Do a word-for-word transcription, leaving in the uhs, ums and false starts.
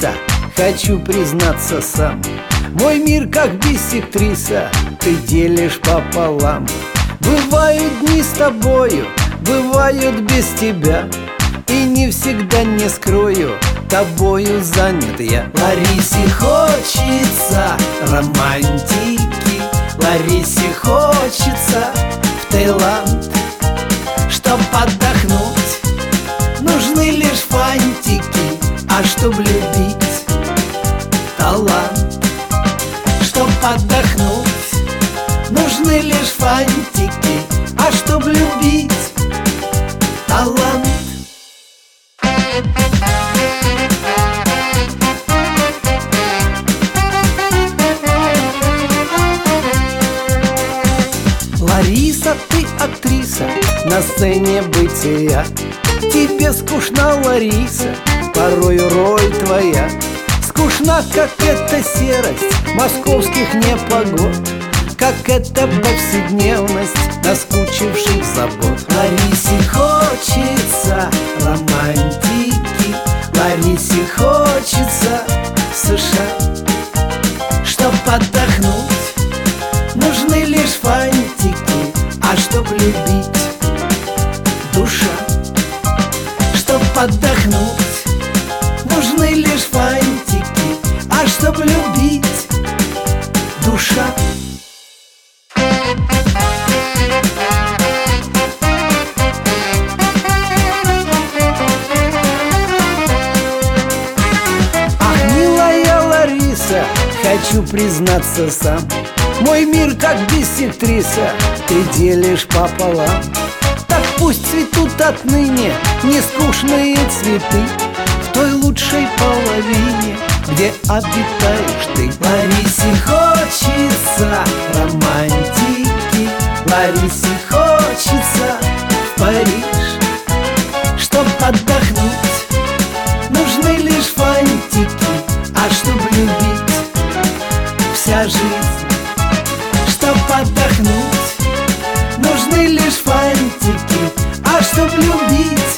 актриса, хочу признаться сам. Мой мир как биссектриса, ты делишь пополам. Бывают дни с тобою, бывают без тебя, и не всегда, не скрою, тобою занят я. Ларисе хочется романтики, Ларисе хочется в Таиланд. Чтоб отдохнуть, нужны лишь фантики, а чтоб любить — талант. Чтоб отдохнуть, нужны лишь фантики, а чтоб любить — талант. Лариса, ты актриса на сцене бытия. Тебе скучна, Лариса, порою роль твоя. Скучна, как эта серость московских непогод, как эта повседневность наскучивших забот. Ларисе хочется романтики, Ларисе хочется в США. Чтоб отдохнуть, нужны лишь фантики, а чтоб любить — душа. Чтоб отдохнуть, нужны лишь фантики, а чтоб любить — душа. Ах, милая Лариса, хочу признаться сам. Мой мир как биссектриса, ты делишь пополам. Так пусть цветут отныне нескучные цветы в той лучшей половине, где обитаешь ты. Ларисе хочется романтики, Ларисе хочется в Париж. Чтоб отдохнуть, нужны лишь фантики, а чтоб любить — вся жизнь. Чтоб отдохнуть, нужны лишь фантики, а чтоб любить